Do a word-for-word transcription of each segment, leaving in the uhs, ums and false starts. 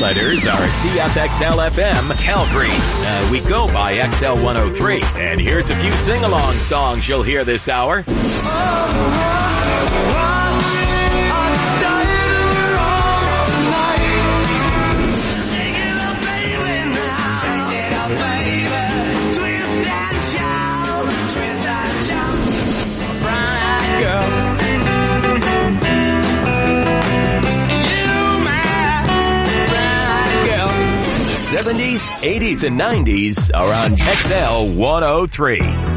letters are C F X L F M Calgary. Uh, we go by X L one oh three. And here's a few sing-along songs you'll hear this hour. seventies, eighties, and nineties are on X L one oh three.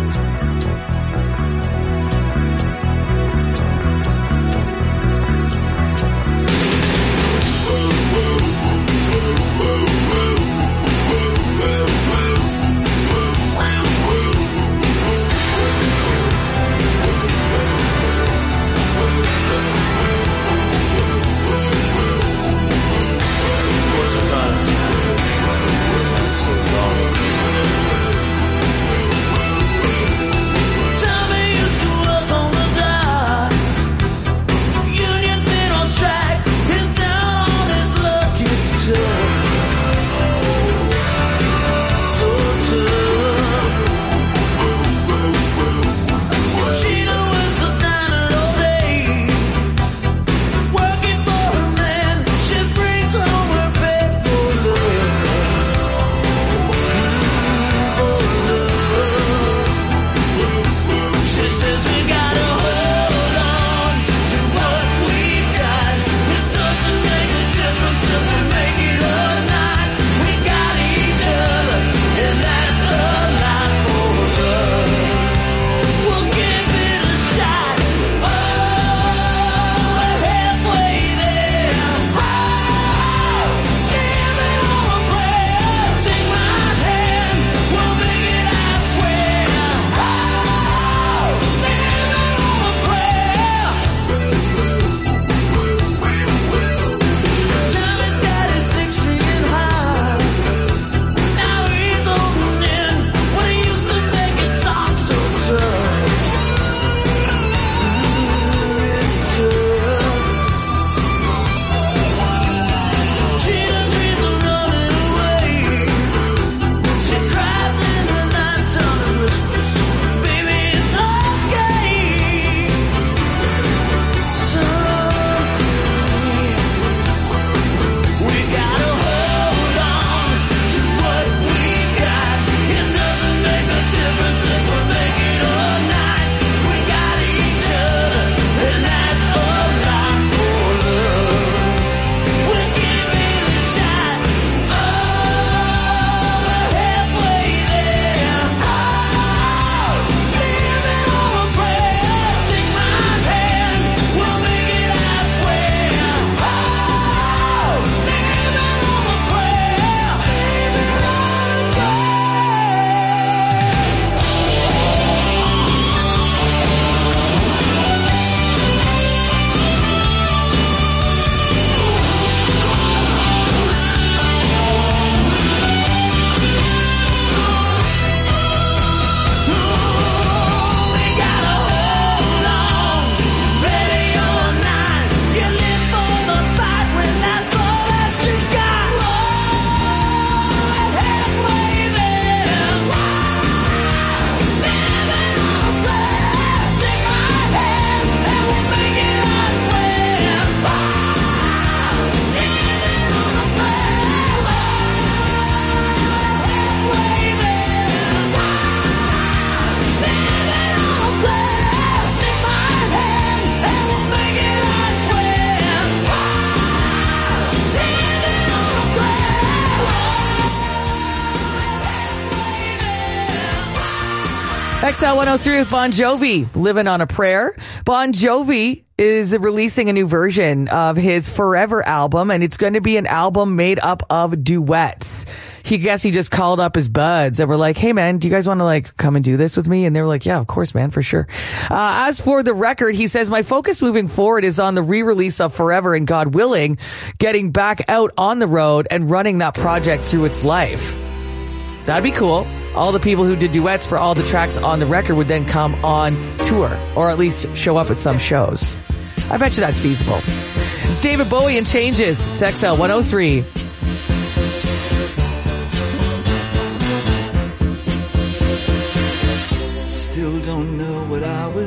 X L one oh three with Bon Jovi, Living on a Prayer. Bon Jovi is releasing a new version of his Forever album, and it's going to be an album made up of duets. He guess he just called up his buds and were like, hey man, do you guys want to like come and do this with me? And they were like, yeah, of course, man, for sure. Uh, as for the record, he says, my focus moving forward is on the re-release of Forever and God willing, getting back out on the road and running that project through its life. That'd be cool. All the people who did duets for all the tracks on the record would then come on tour, or at least show up at some shows. I bet you that's feasible. It's David Bowie and Changes. It's X L one oh three.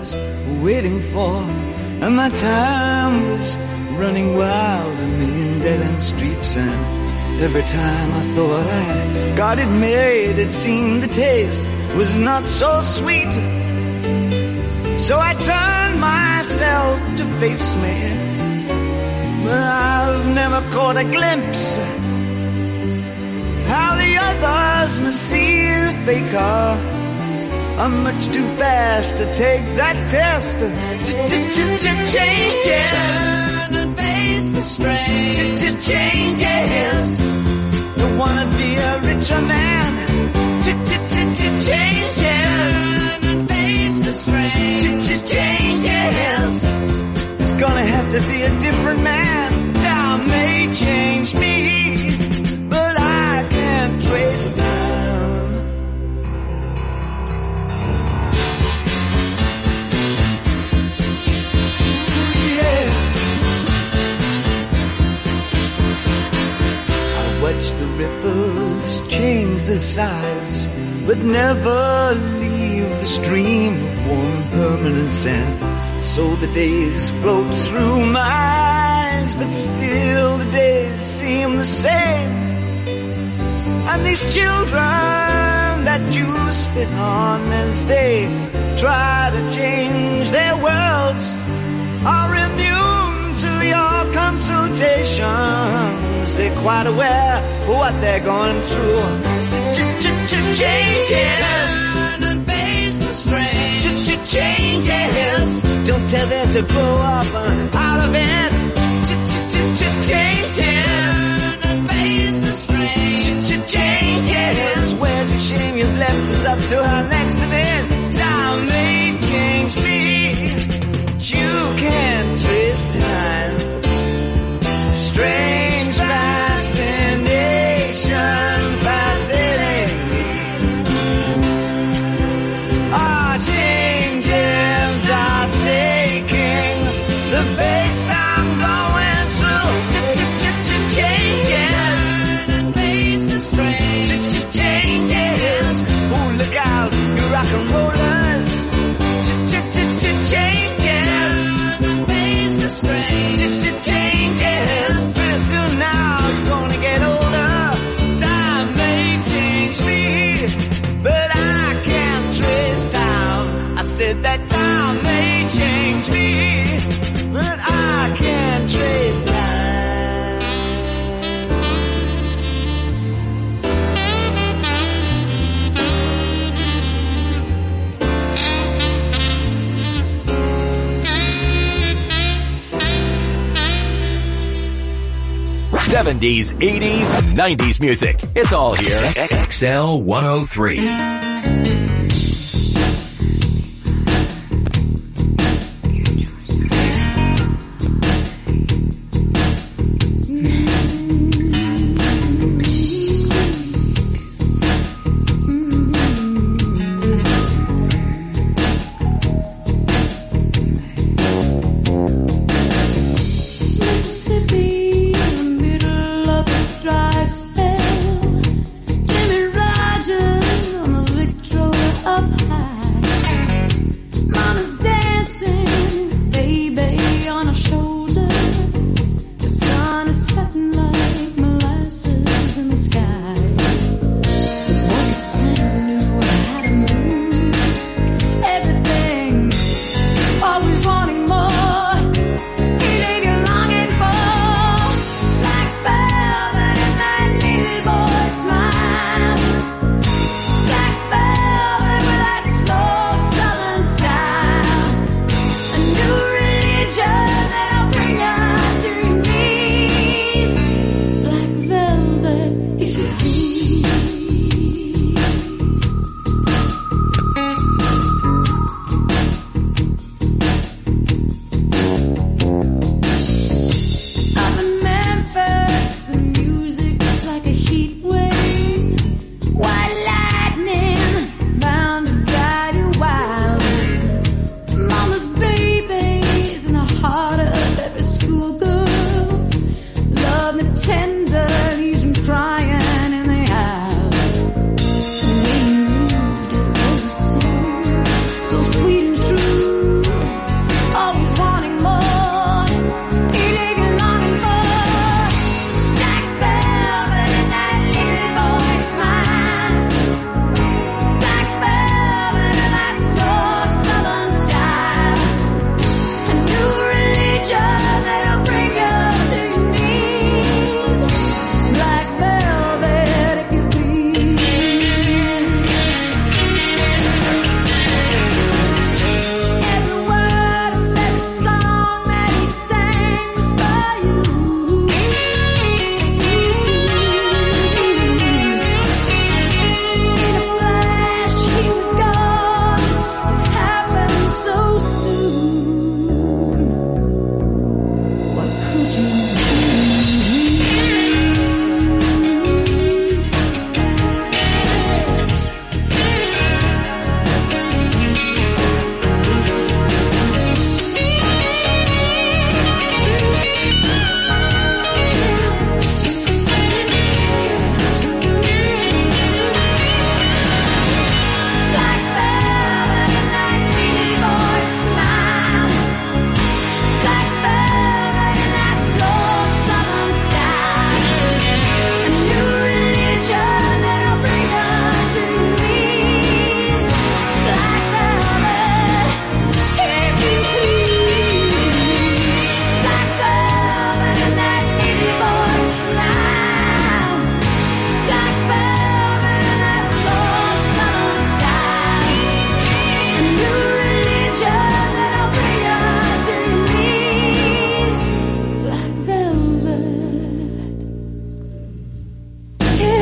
was waiting for, and my time was running wild, a million dead-end streets, and every time I thought I got it made, it seemed the taste was not so sweet. So I turned myself to face me, but I've never caught a glimpse how the others must see the faker. I'm much too fast to take that test. Changes. Turn and face the strain. Changes. Don't wanna be a richer man. Changes. Turn and face the strain. Changes. It's gonna have to be a different man. Time may change me, but I can't trace time. Yeah. I watch the ripples change their size, but never leave the stream of warm permanent sand. So the days float through my eyes, but still the days seem the same. And these children that you spit on as they try to change their worlds are immune to your consultations. They're quite aware of what they're going through. Changes. Turn and face the strain. Changes. Don't tell them to grow up out of it. Changes. Turn and face the strain. Changes. Where's the shame you've left us up to our next event? Time may change me, but you can't trace time. Strange fascination fascinating me. Our changes are taking the pace I'm going through. Changes. And face the strain. Changes. Oh, look out, you rock and rollers. Changes. And face the strain. Changes. Pretty soon now you're gonna get older. Time may change me, but I can't trace time. I said that time may change me, but I can't trace time. seventies, eighties, and nineties music. It's all here. X L one oh three. Mississippi, in the middle of the dry spell. Jimmy Rogers on the Victrola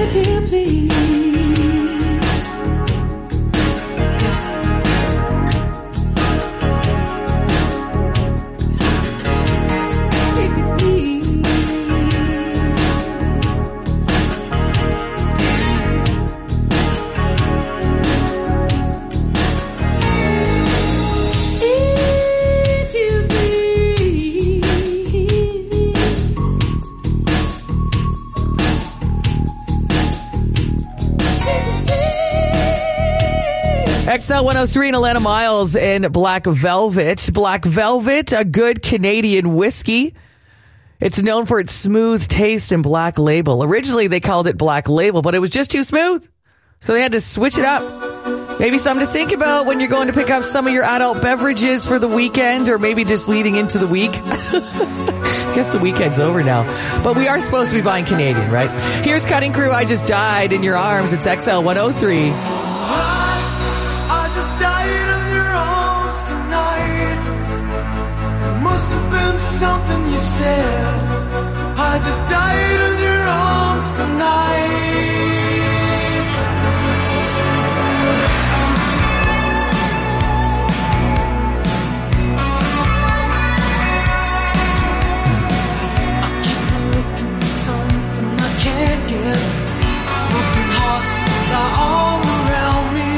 with you, please. X L one oh three and Atlanta Miles in Black Velvet. Black Velvet, a good Canadian whiskey. It's known for its smooth taste and Black Label. Originally, they called it Black Label, but it was just too smooth. So they had to switch it up. Maybe something to think about when you're going to pick up some of your adult beverages for the weekend, or maybe just leading into the week. I guess the weekend's over now. But we are supposed to be buying Canadian, right? Here's Cutting Crew, I Just Died in Your Arms. It's X L one oh three. I just died in your arms tonight. It must have been something you said. I just died in your arms tonight. I keep looking for something I can't get. Broken hearts lie all around me.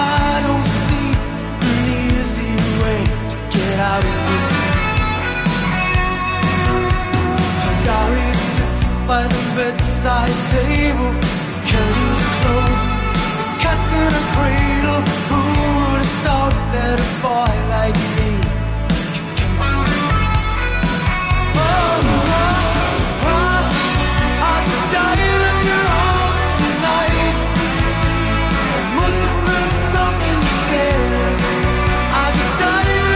Out of this. The diary sits by the bedside table. Curtains closed. The cat's in a cradle. Who would have thought that a boy like me could come to this? Oh, oh, oh, I just died in your arms tonight. It must have been something you said. I just died in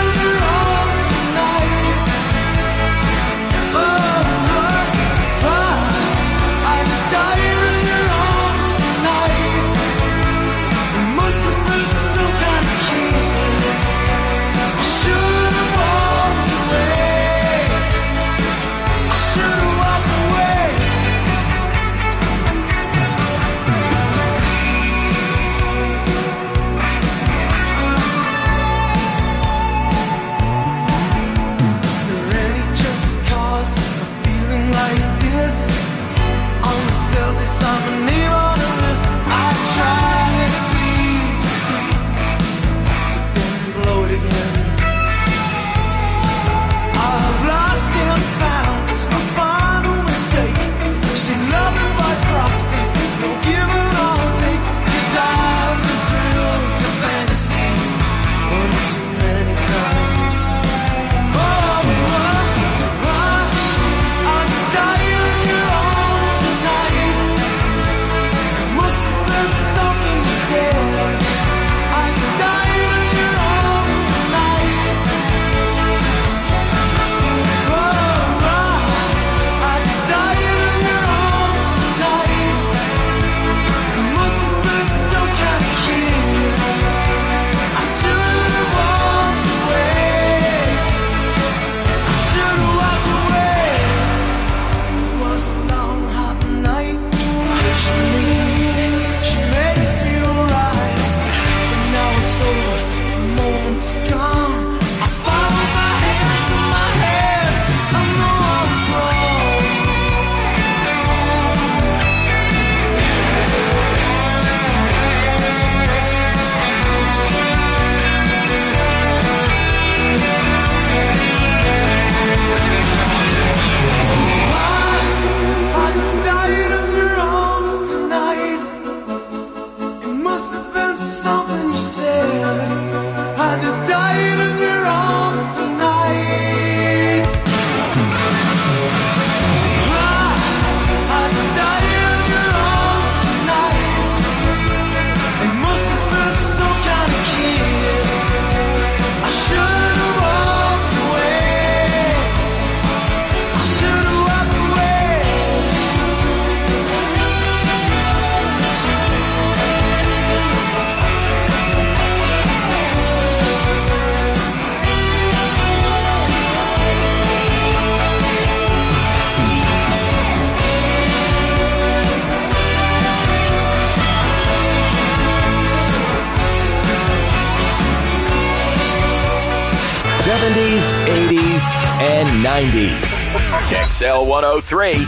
seventies, eighties, and nineties. X L one oh three.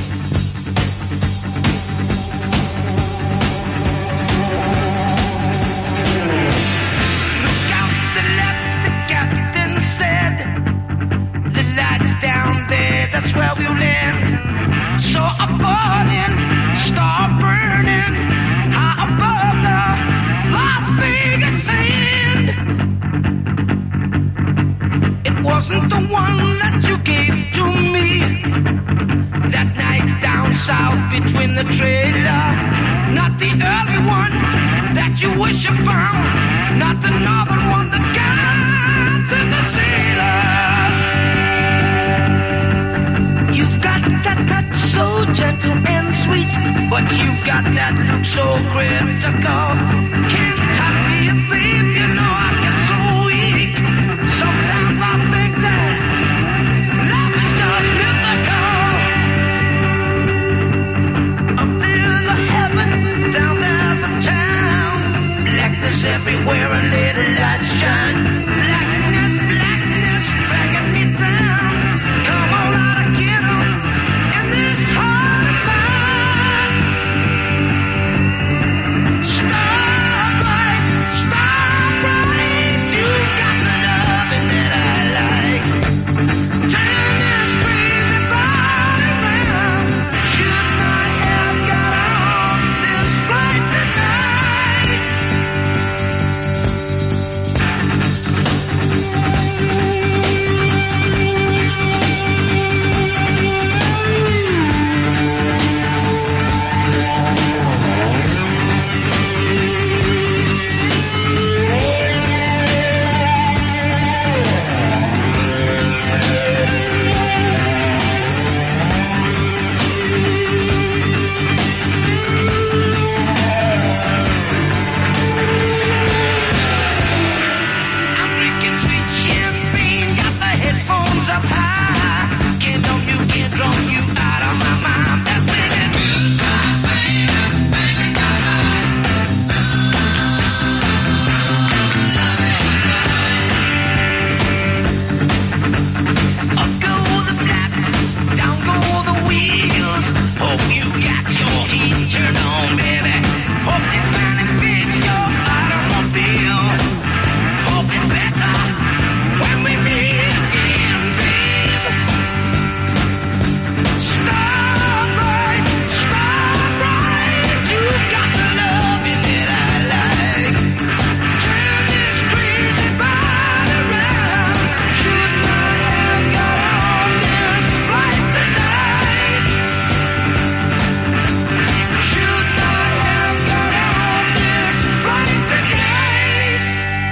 That's where we'll land. So I fall in, start burning, high above the Las Vegas sand. It wasn't the one that you gave to me that night down south between the trailer. Not the early one that you wish upon, not the northern one, the guides and the sailors. You've got that touch so gentle and sweet, but you've got that look so critical. Can't talk to you, babe, you know I get so weak. Sometimes I think that love is just mythical. Up there's a heaven, down there's a town. Blackness everywhere, a little light shine. Blackness, blackness, dragging me down. Come on out and get on in this heart of mine. Starlight, starlight, you got the loving that I like. Turn this crazy body round. Should not have got on this flight tonight. I'm drinking sweet champagne, got the headphones up high. Can't don't you, can't drop you out of my mind. That's singing. Up go the flaps, down go the wheels. Hope you got your heat turned on, baby. Hope they finally fix your automobile. Hope it's better when we meet again, babe. Starbright, starbright, you got the loving that I like. Turn this crazy body around. Should not have got on this flight tonight. Should not have got on this flight tonight.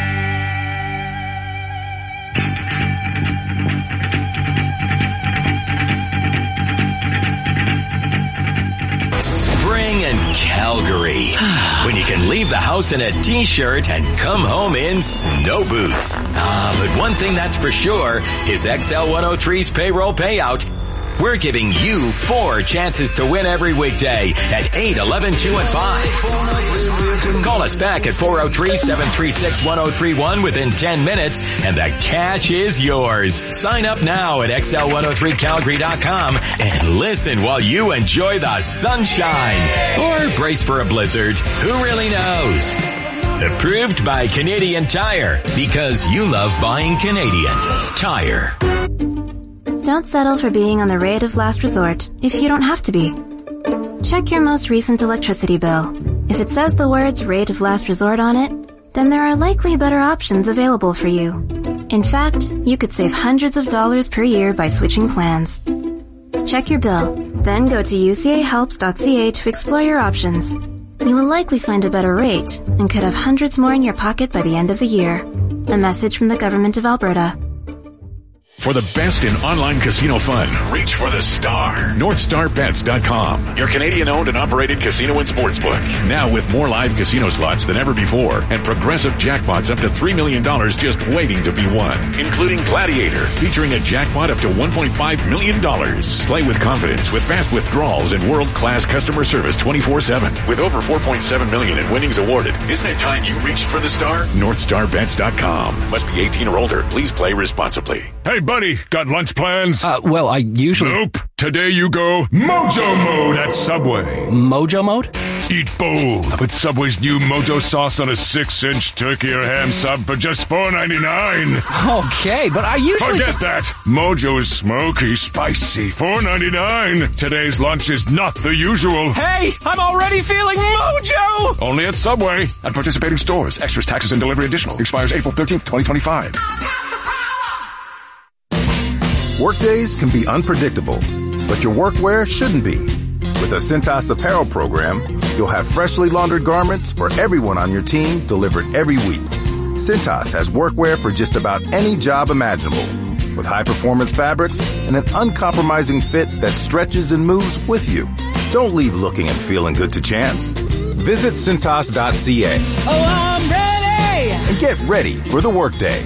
Spring in Calgary. When you can leave the house in a t-shirt and come home in snow boots. Ah, but one thing that's for sure is X L one oh three's payroll payout. We're giving you four chances to win every weekday at eight, eleven, two, and five. Call us back at four oh three, seven three six, one oh three one within ten minutes and the cash is yours. Sign up now at X L one oh three Calgary dot com and listen while you enjoy the sunshine. Or brace for a blizzard. Who really knows? Approved by Canadian Tire because you love buying Canadian Tire. Don't settle for being on the rate of last resort if you don't have to be. Check your most recent electricity bill. If it says the words rate of last resort on it, then there are likely better options available for you. In fact, you could save hundreds of dollars per year by switching plans. Check your bill, then go to u c a helps dot c a to explore your options. You will likely find a better rate and could have hundreds more in your pocket by the end of the year. A message from the Government of Alberta. For the best in online casino fun, reach for the star. North Star Bets dot com, your Canadian-owned and operated casino and sportsbook. Now with more live casino slots than ever before and progressive jackpots up to three million dollars just waiting to be won, including Gladiator, featuring a jackpot up to one point five million dollars. Play with confidence with fast withdrawals and world-class customer service twenty-four seven. With over four point seven million dollars in winnings awarded, isn't it time you reached for the star? North Star Bets dot com. Must be eighteen or older. Please play responsibly. Hey, buddy, got lunch plans? Uh, well, I usually... Nope. Today you go Mojo Mode at Subway. Mojo Mode? Eat bold with Subway's new Mojo sauce on a six-inch turkey or ham sub for just four ninety-nine. Okay, but I usually... Forget just... that. Mojo is smoky, spicy, four ninety-nine. Today's lunch is not the usual. Hey, I'm already feeling Mojo! Only at Subway. At participating stores. Extras, taxes, and delivery additional. Expires April thirteenth, twenty twenty-five. Workdays can be unpredictable, but your workwear shouldn't be. With a Cintas apparel program, you'll have freshly laundered garments for everyone on your team delivered every week. Cintas has workwear for just about any job imaginable, with high-performance fabrics and an uncompromising fit that stretches and moves with you. Don't leave looking and feeling good to chance. Visit Cintas dot c a. Oh, I'm ready! And get ready for the workday.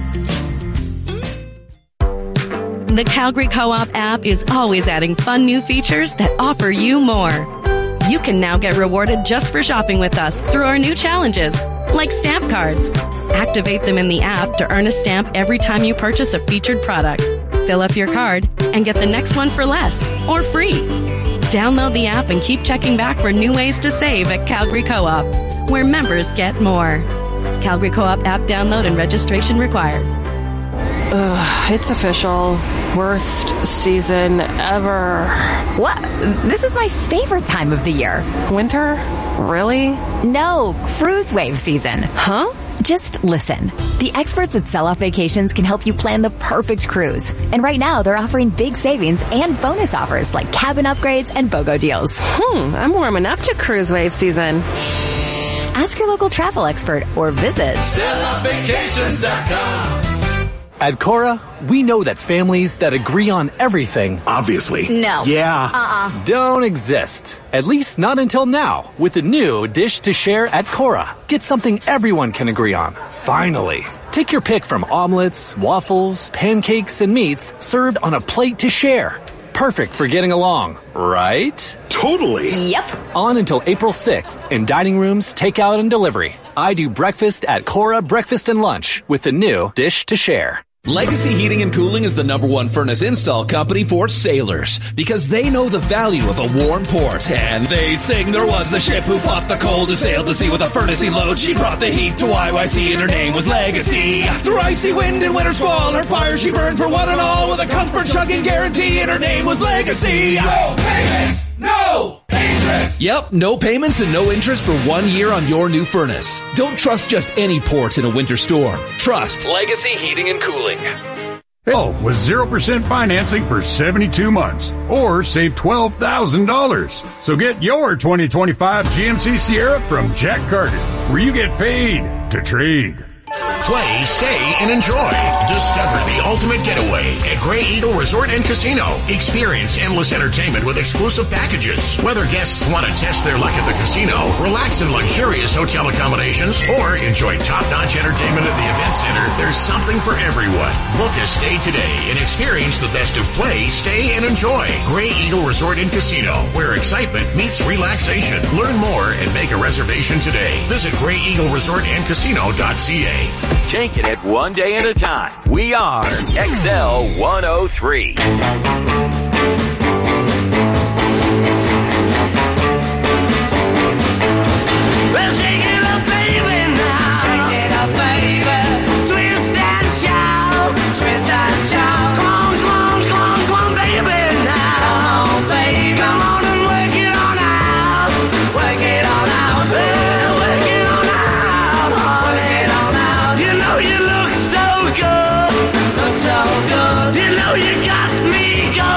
The Calgary Co-op app is always adding fun new features that offer you more. You can now get rewarded just for shopping with us through our new challenges, like stamp cards. Activate them in the app to earn a stamp every time you purchase a featured product. Fill up your card and get the next one for less or free. Download the app and keep checking back for new ways to save at Calgary Co-op, where members get more. Calgary Co-op app download and registration required. Ugh, it's official. Worst season ever. What? This is my favorite time of the year. Winter? Really? No, cruise wave season. Huh? Just listen. The experts at Sell Off Vacations can help you plan the perfect cruise. And right now, they're offering big savings and bonus offers like cabin upgrades and BOGO deals. Hmm, I'm warming up to cruise wave season. Ask your local travel expert or visit Sell Off Vacations dot com. At Cora, we know that families that agree on everything... Obviously. No. Yeah. Uh-uh. Don't exist. At least not until now, with the new Dish to Share at Cora. Get something everyone can agree on. Finally. Take your pick from omelets, waffles, pancakes, and meats served on a plate to share. Perfect for getting along, right? Totally. Yep. On until April sixth in dining rooms, takeout, and delivery. I do breakfast at Cora Breakfast and Lunch with the new Dish to Share. Legacy Heating and Cooling is the number one furnace install company for sailors because they know the value of a warm port. And they sing there was a ship who fought the cold, who sailed the sea with a furnacy load. She brought the heat to I Y C and her name was Legacy. Through icy wind and winter squall, her fire she burned for one and all with a comfort chugging guarantee, and her name was Legacy. No payments, no interest. Yep, no payments and no interest for one year on your new furnace. Don't trust just any port in a winter storm. Trust Legacy Heating and Cooling. Oh, with zero percent financing for seventy-two months. Or save twelve thousand dollars. So get your twenty twenty-five G M C Sierra from Jack Carter, where you get paid to trade. Play, stay, and enjoy. Discover the ultimate getaway at Grey Eagle Resort and Casino. Experience endless entertainment with exclusive packages. Whether guests want to test their luck at the casino, relax in luxurious hotel accommodations, or enjoy top-notch entertainment at the event center, there's something for everyone. Book a stay today and experience the best of play, stay, and enjoy. Grey Eagle Resort and Casino, where excitement meets relaxation. Learn more and make a reservation today. Visit Grey Eagle Resort and Casino dot c a. Take it one day at a time. We are X L one oh three. Well, shake it up, baby, now. Shake it up, baby. Twist and shout. Twist and shout. Come on, come on, come on, come on, baby, now. Come on, baby. Come on and work it on out. Work it on out. Well, work it on out. Work it on out. You know you look so good. Look so good. You know you got me going.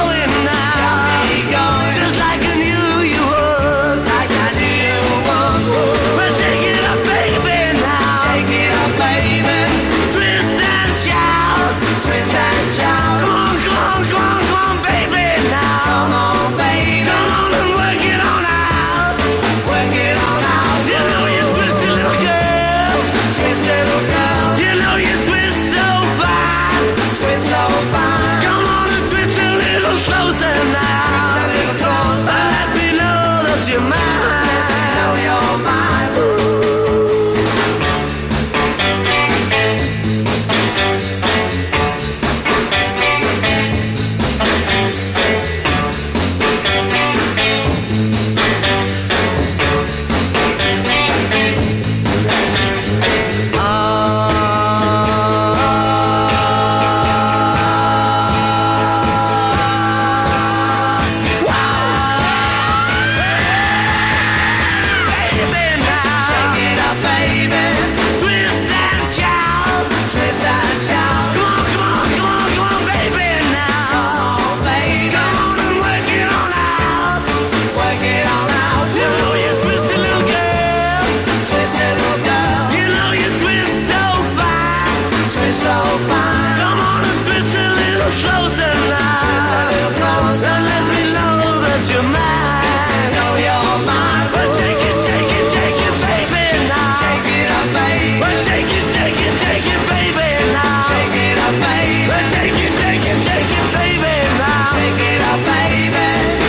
baby now. Shake it up, baby. Twist and shout. Twist and shout. Come on, come on, come on, come on, baby now. Come on, baby. Come on and work it on out. Work it on out. You know you twist it, little girl. Twist it, little girl. You know you twist so fine. Twist so fine. Come on and twist a little closer now. Twist a little closer. And let me know that you're mine. Know you're mine. Well, take it, take it, take it, baby now. Shake it up, baby. Well, take it, take it, take it, baby now. Shake it up, baby. Well, take it, take it, take it, baby now. Shake it up, baby.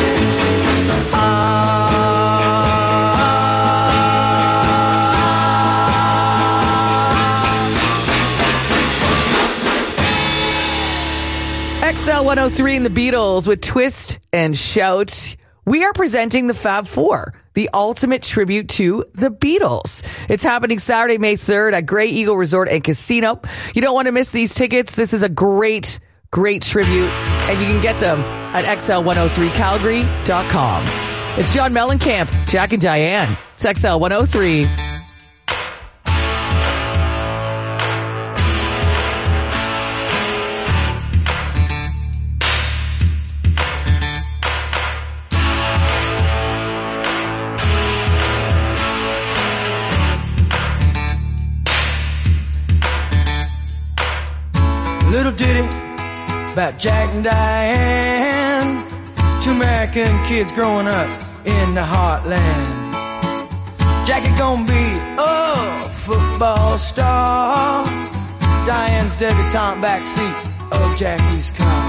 X L one oh three and the Beatles with Twist and Shout. We are presenting the Fab Four, the ultimate tribute to the Beatles. It's happening Saturday, May third at Grey Eagle Resort and Casino. You don't want to miss these tickets. This is a great, great tribute, and you can get them at X L one oh three calgary dot com. It's John Mellencamp, Jack and Diane. It's X L one oh three. Little ditty about Jack and Diane, two American kids growing up in the heartland. Jackie gonna be a football star, Diane's debutante backseat of Jackie's car.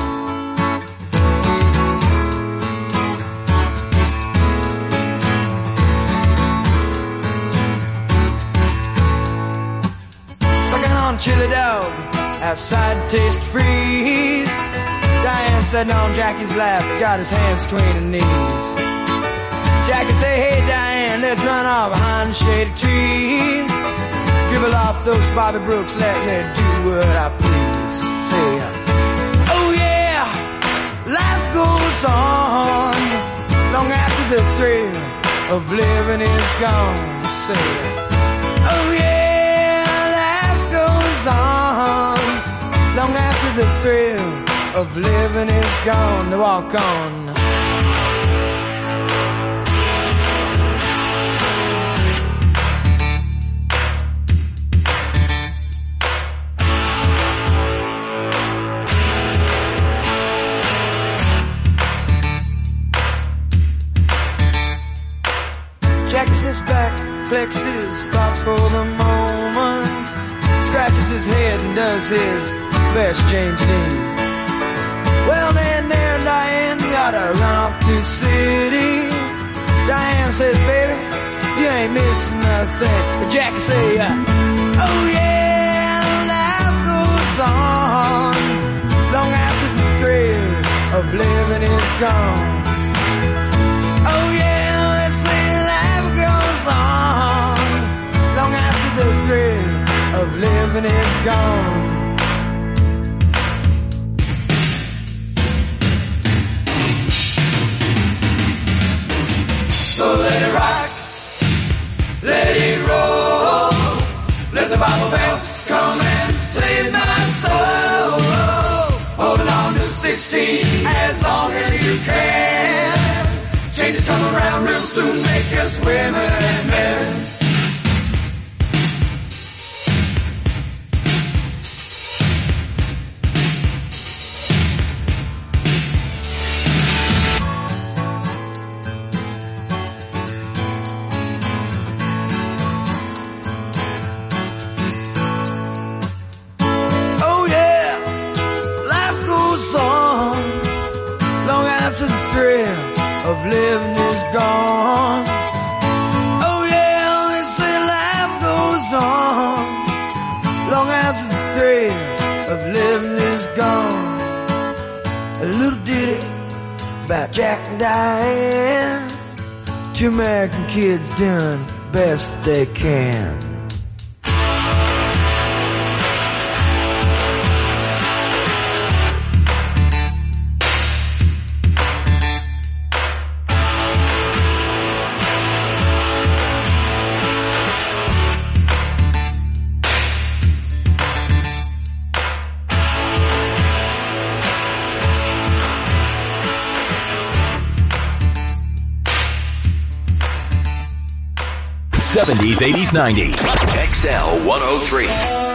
Sucking on chili dog outside taste freeze. Diane sitting on Jackie's lap, got his hands between her knees. Jackie say, hey Diane, let's run off behind the shady trees. Dribble off those Bobby Brooks, let me do what I please. Say, oh yeah, life goes on long after the thrill of living is gone. Say, oh yeah, life goes on long after the thrill of living is gone. To walk on. Jackie sits back, collects his thoughts for the moment, scratches his head and does his best James Dean. Well, then there, Diane, gotta run off to the city. Diane says, baby, you ain't missing nothing. But Jackie say, uh, oh yeah, life goes on long after the thrill of living is gone. Oh yeah, they say life goes on long after the thrill of living is gone. So let it rock, let it roll, let the Bible bell come and save my soul. Holding on to sixteen as long as you can. Changes come around real soon, make us women and men. Of living is gone. Oh yeah, they say life goes on long after the thrill of living is gone. A little ditty about Jack and Diane, two American kids doing best they can. seventies, eighties, nineties. X L one oh three.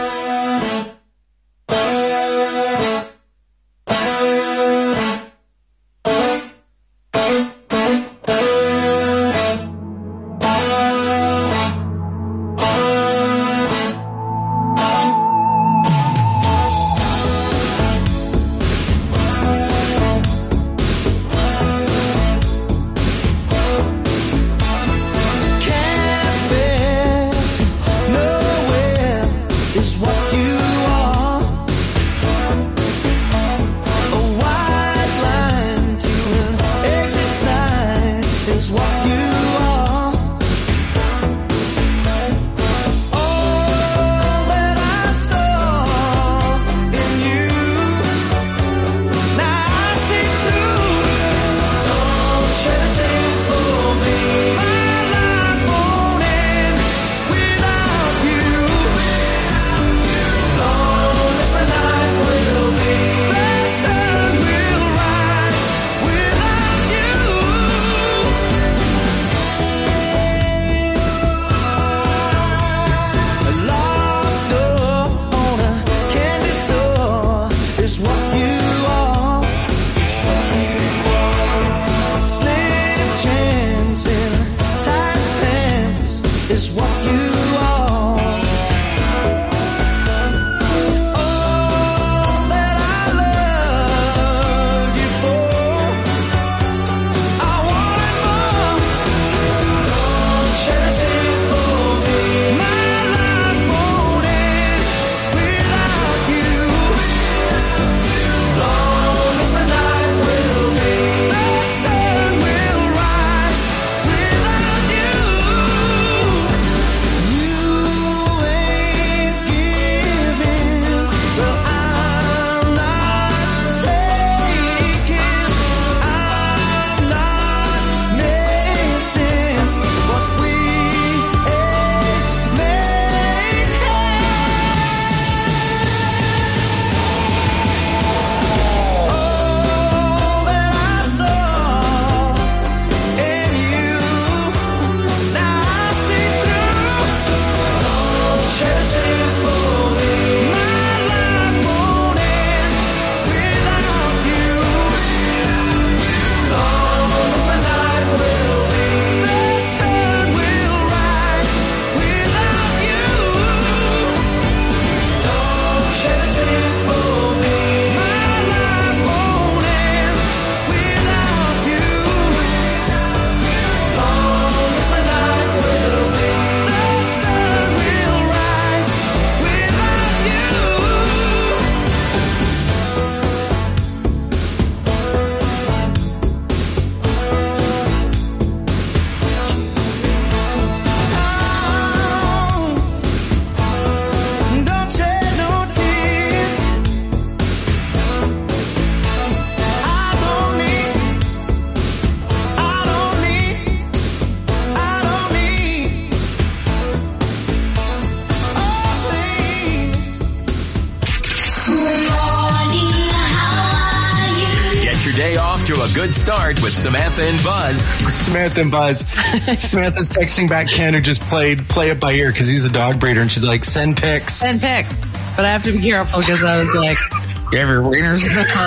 To a good start with Samantha and Buzz. Samantha and Buzz. Samantha's texting back Ken, who just played Play It By Ear because he's a dog breeder, and she's like, send pics. Send pics. But I have to be careful because I was like, you have your wieners?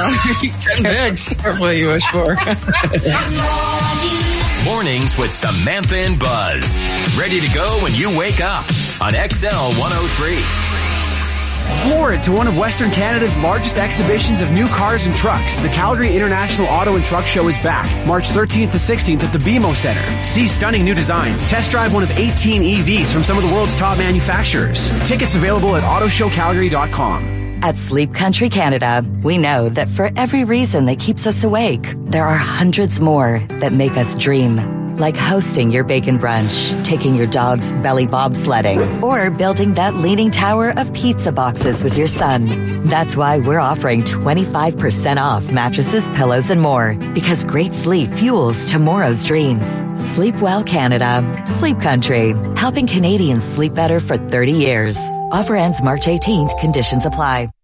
Send pics. Careful what you wish for. Mornings with Samantha and Buzz. Ready to go when you wake up on X L one oh three. Forward to one of Western Canada's largest exhibitions of new cars and trucks. The Calgary International Auto and Truck Show is back, March thirteenth to sixteenth at the B M O Center. See stunning new designs. Test drive one of eighteen E Vs from some of the world's top manufacturers. Tickets available at auto show calgary dot com. At Sleep Country Canada, we know that for every reason that keeps us awake, there are hundreds more that make us dream. Like hosting your bacon brunch, taking your dog's belly bobsledding, or building that leaning tower of pizza boxes with your son. That's why we're offering twenty-five percent off mattresses, pillows, and more. Because great sleep fuels tomorrow's dreams. Sleep well, Canada. Sleep Country. Helping Canadians sleep better for thirty years. Offer ends March eighteenth. Conditions apply.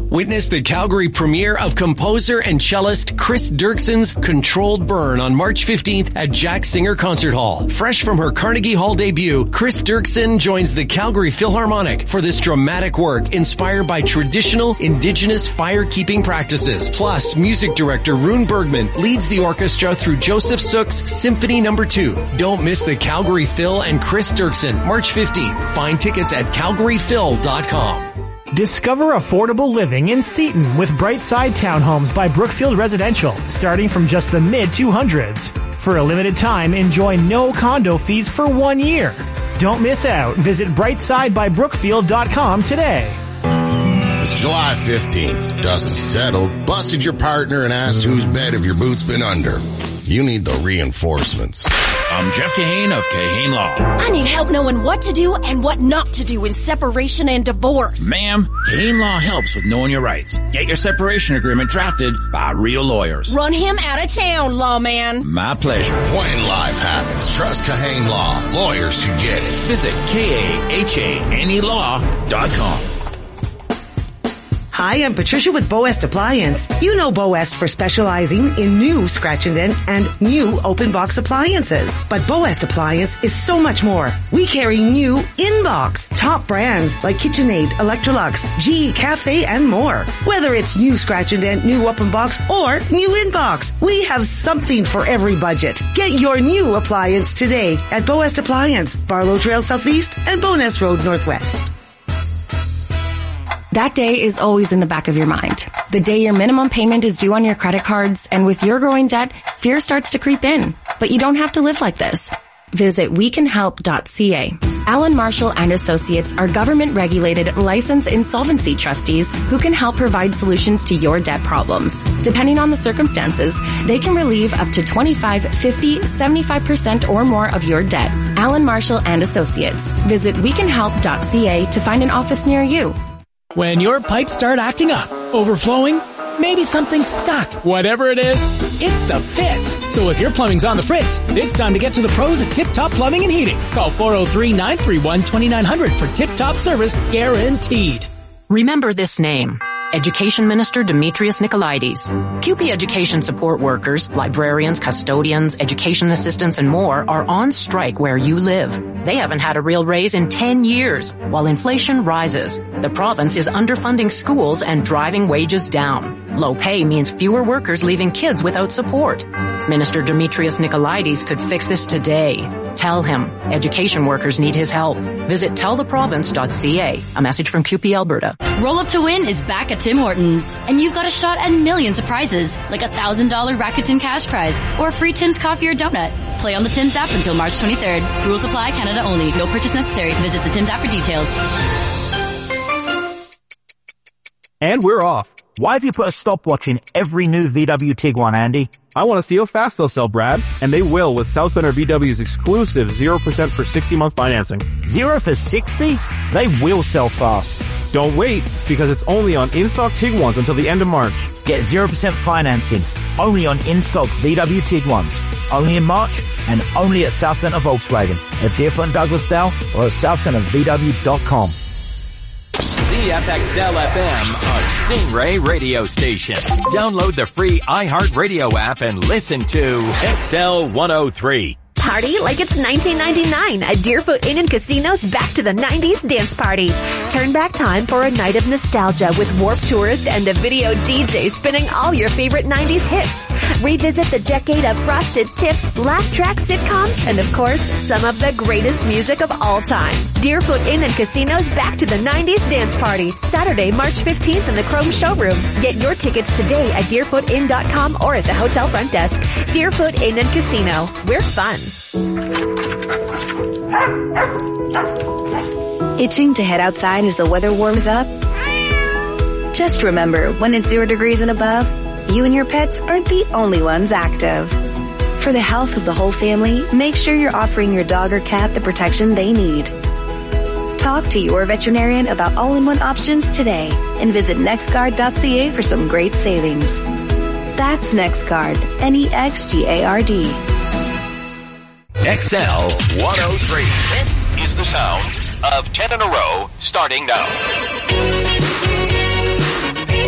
Witness the Calgary premiere of composer and cellist Chris Dirkson's Controlled Burn on March fifteenth at Jack Singer Concert Hall. Fresh from her Carnegie Hall debut, Chris Dirkson joins the Calgary Philharmonic for this dramatic work inspired by traditional Indigenous fire-keeping practices. Plus, music director Rune Bergman leads the orchestra through Joseph Sook's Symphony Number two. Don't miss the Calgary Phil and Chris Dirkson, March fifteenth. Find tickets at calgary phil dot com. Discover affordable living in Seaton with Brightside Townhomes by Brookfield Residential, starting from just the mid two hundreds. For a limited time, enjoy no condo fees for one year. Don't miss out. Visit brightside by brookfield dot com today. It's July fifteenth. Dust is settled, busted your partner, and asked whose bed have your boots been under. You need the reinforcements. I'm Jeff Kahane of Kahane Law. I need help knowing what to do and what not to do in separation and divorce. Ma'am, Kahane Law helps with knowing your rights. Get your separation agreement drafted by real lawyers. Run him out of town, lawman. My pleasure. When life happens, trust Kahane Law. Lawyers who get it. Visit K A H A N E law dot com. Hi, I'm Patricia with Boest Appliance. You know Boest for specializing in new scratch and dent and new open box appliances. But Boest Appliance is so much more. We carry new in-box, top brands like KitchenAid, Electrolux, G E Cafe, and more. Whether it's new scratch and dent, new open box, or new in-box, we have something for every budget. Get your new appliance today at Boest Appliance, Barlow Trail Southeast and Bowness Road Northwest. That day is always in the back of your mind. The day your minimum payment is due on your credit cards, and with your growing debt, fear starts to creep in. But you don't have to live like this. Visit we can help dot c a. Allen Marshall and Associates are government-regulated, licensed insolvency trustees who can help provide solutions to your debt problems. Depending on the circumstances, they can relieve up to twenty-five, fifty, seventy-five percent or more of your debt. Allen Marshall and Associates. Visit we can help dot c a to find an office near you. When your pipes start acting up, overflowing, maybe something's stuck. Whatever it is, it's the pits. So if your plumbing's on the fritz, it's time to get to the pros at Tip Top Plumbing and Heating. Call four oh three, nine three one, two nine zero zero for Tip Top service guaranteed. Remember this name. Education Minister Demetrius Nicolaides. C U P E Education support workers, librarians, custodians, education assistants, and more are on strike where you live. They haven't had a real raise in ten years, while inflation rises. The province is underfunding schools and driving wages down. Low pay means fewer workers leaving kids without support. Minister Demetrius Nicolaides could fix this today. Tell him education workers need his help. Visit tell the province dot c a. A message from C U P E Alberta. Roll Up to Win is back at Tim Hortons, and you've got a shot at millions of prizes, like a one thousand dollars Rakuten cash prize or a free Tim's coffee or donut. Play on the Tim's app until March twenty-third. Rules apply, Canada only. No purchase necessary. Visit the Tim's app for details. And we're off. Why have you put a stopwatch in every new V W Tiguan, Andy? I want to see how fast they'll sell, Brad. And they will with South Center V W's exclusive zero percent for sixty month financing. Zero for sixty? They will sell fast. Don't wait, because it's only on in-stock Tiguans until the end of March. Get zero percent financing. Only on in-stock V W Tiguans. Only in March and only at South Center Volkswagen. At Deerfoot and Douglasdale or at south center v w dot com. C F X L F M, a Stingray radio station. Download the free iHeartRadio app and listen to X L one oh three. Party like it's nineteen ninety-nine at Deerfoot Inn and Casino's Back to the nineties Dance Party. Turn back time for a night of nostalgia with Warped Tourist and a video D J spinning all your favorite nineties hits. Revisit the decade of Frosted Tips, laugh track sitcoms, and of course, some of the greatest music of all time. Deerfoot Inn and Casino's Back to the nineties Dance Party, Saturday, March fifteenth in the Chrome Showroom. Get your tickets today at deerfoot inn dot com or at the hotel front desk. Deerfoot Inn and Casino. We're fun. Itching to head outside as the weather warms up? Just remember, when it's zero degrees and above, you and your pets aren't the only ones active. For the health of the whole family, make sure you're offering your dog or cat the protection they need. Talk to your veterinarian about all-in-one options today and visit next guard dot c a for some great savings. That's NexGard, N E X G A R D. X L one oh three. This is the sound of ten in a row starting now.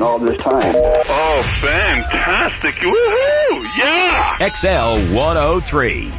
in all this time. Oh, fantastic. Woohoo! Yeah! X L one oh three.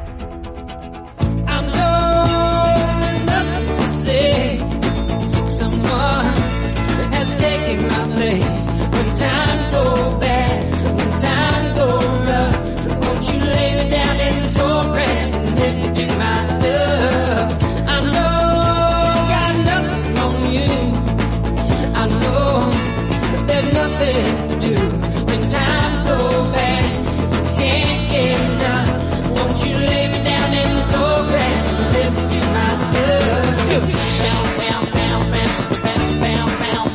Someone has taken my place. When times go bad, when times go rough, won't you lay me down in the tall grass and let me do my stuff? I know got nothing on you. I know there's nothing to do. When times go bad, you can't get enough. Won't you lay me down in the tall grass and let me do my stuff? Do it. Down, down, down.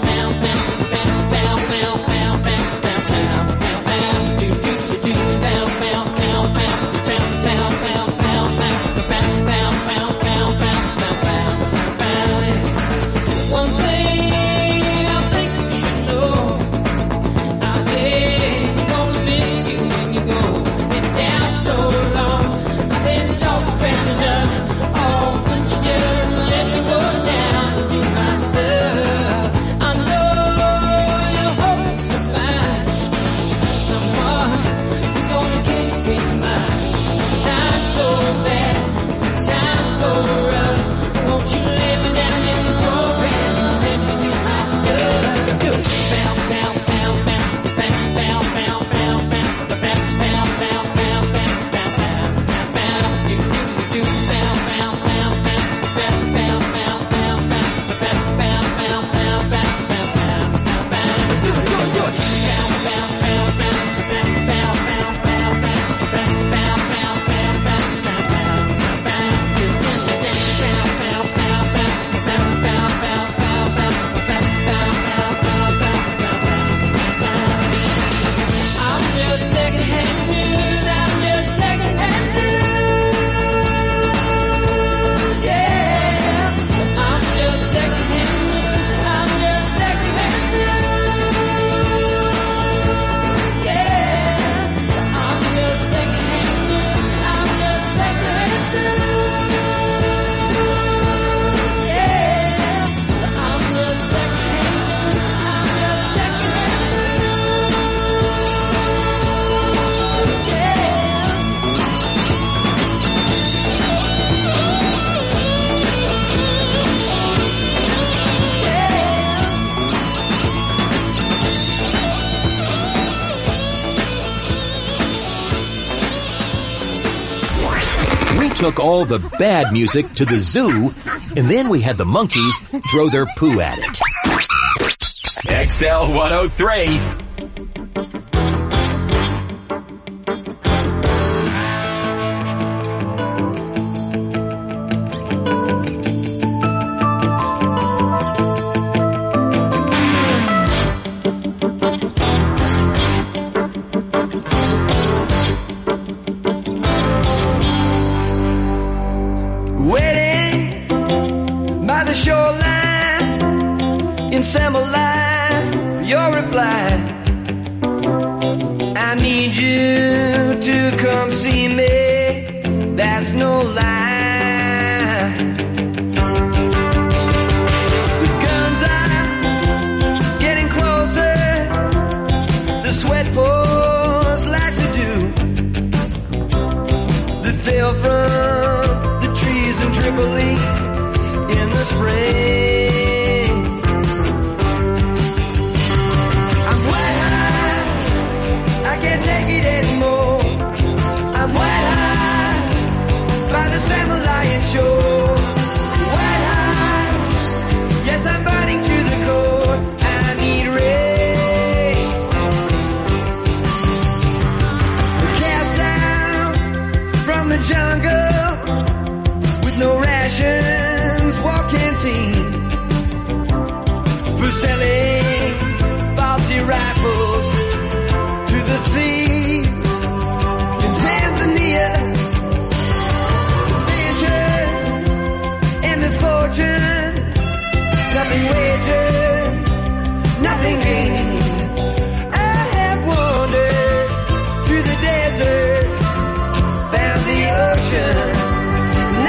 Took all the bad music to the zoo, and then we had the monkeys throw their poo at it. X L one oh three.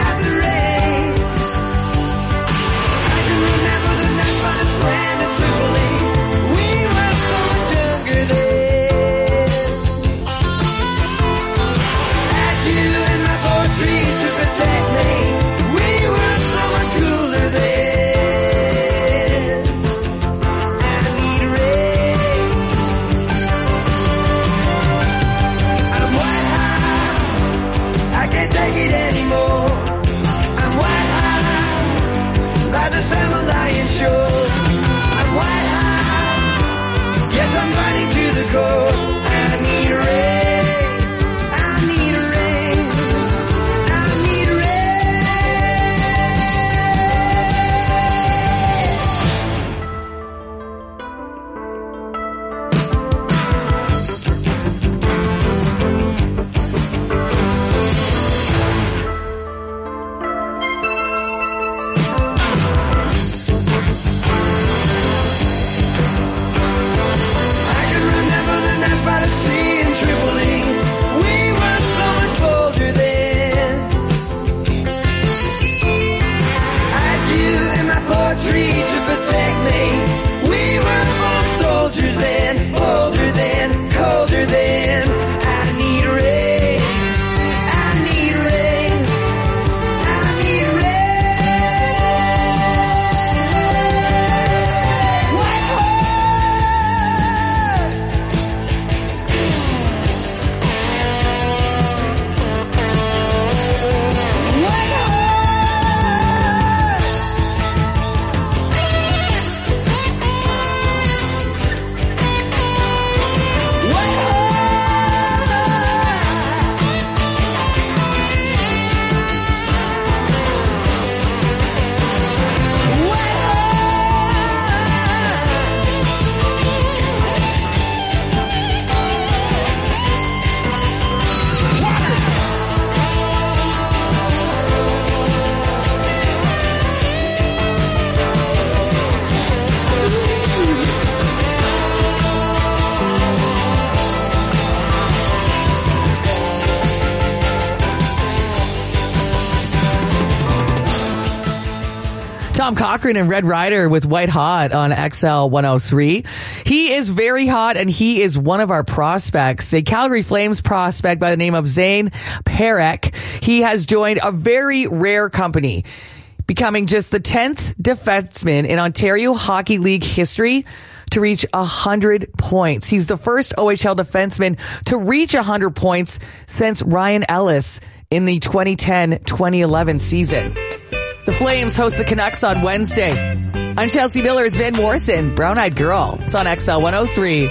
Triple Tom Cochran and Red Rider with White Hot on X L one oh three. He is very hot, and he is one of our prospects, a Calgary Flames prospect by the name of Zane Parekh. He has joined a very rare company, becoming just the tenth defenseman in Ontario Hockey League history to reach one hundred points. He's the first O H L defenseman to reach one hundred points since Ryan Ellis in the twenty ten twenty eleven season. The Flames host the Canucks on Wednesday. I'm Chelsea Miller's Van Morrison, Brown Eyed Girl. It's on X L one oh three.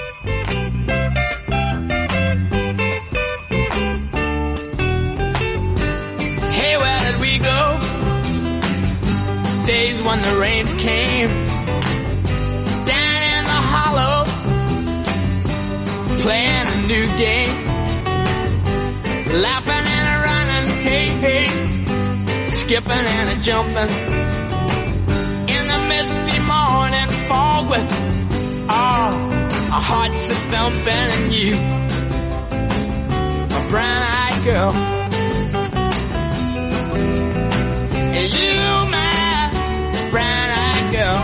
Hey, where did we go? Days when the rains came down in the hollow, playing a new game, laughing and a running, hey, hey. Skipping and a jumping in the misty morning fog with all our hearts a thumping, and you, a brown-eyed girl, and you, my brown-eyed girl.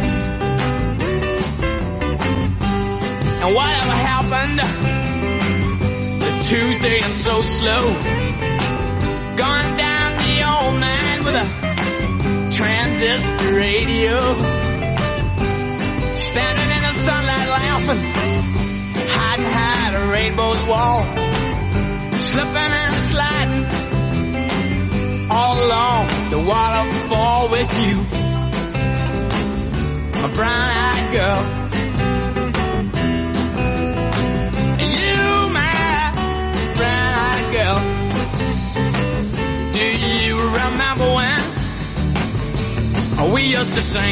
And whatever happened to Tuesday and so slow, gone down the old man with a transistor radio, standing in the sunlight laughing, hiding behind a rainbow's wall, slipping and sliding all along the waterfall with you, a brown-eyed girl. You, my brown-eyed girl. Do you remember when we used to sing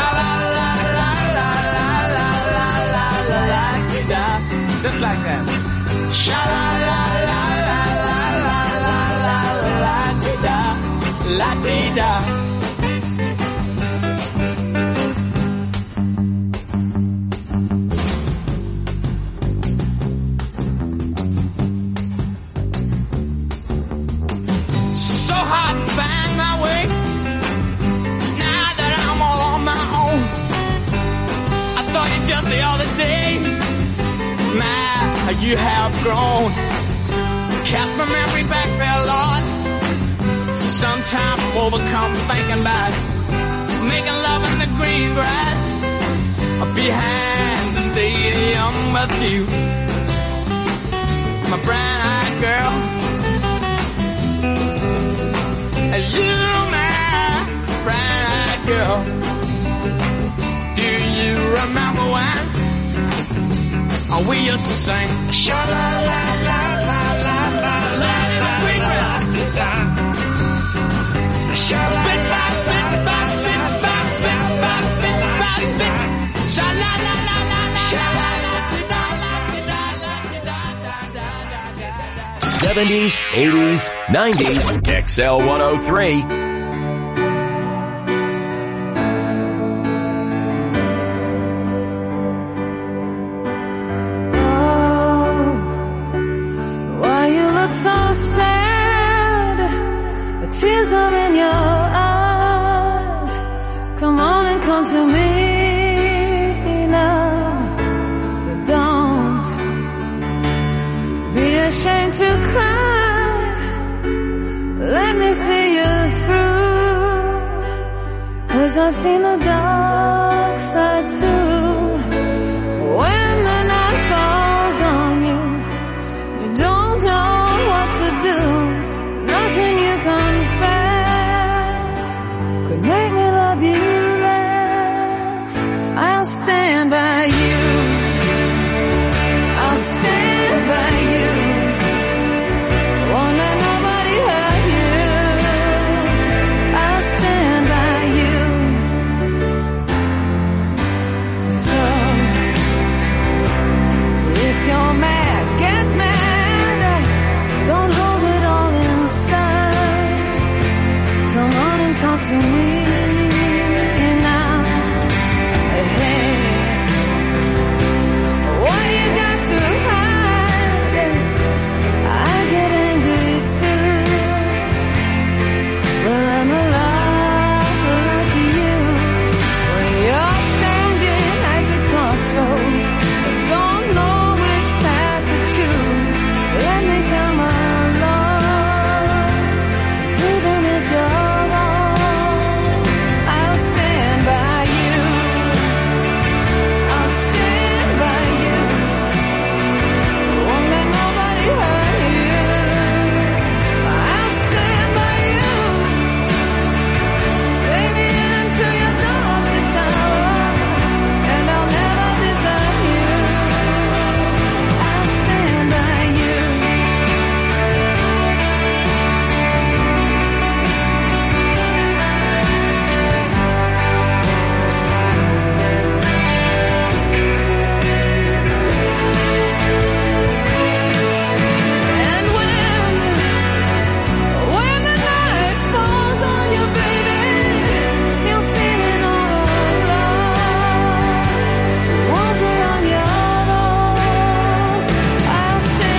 sha-la-la-la-la-la-la-la-la-la-la-la-la-la, just like that? Sha-la-la-la-la-la-la-la-la-la-la-la-la-la. So hard to find my way now that I'm all on my own. I saw you just the other day. My, how you have grown. Cast my memory back there, Lord. Sometimes I'm overcome thinking about making love in the green grass behind the stadium with you, my brown-eyed girl. You, my brown-eyed girl. Do you remember when oh, we used to sing sha-la-la-la-la-la-la-la-la-la-la-la-la, sha-la-la-la-la-la-la-la-la-la-la, sha-la-la-la-la-la-la-la-la-la-la. seventies, eighties, nineties, X L one oh three. Why you look so sad? The tears are in your eyes. Come on and come to me now. Don't be ashamed to cry. Let me see you through. 'Cause I've seen the dark side too. When the night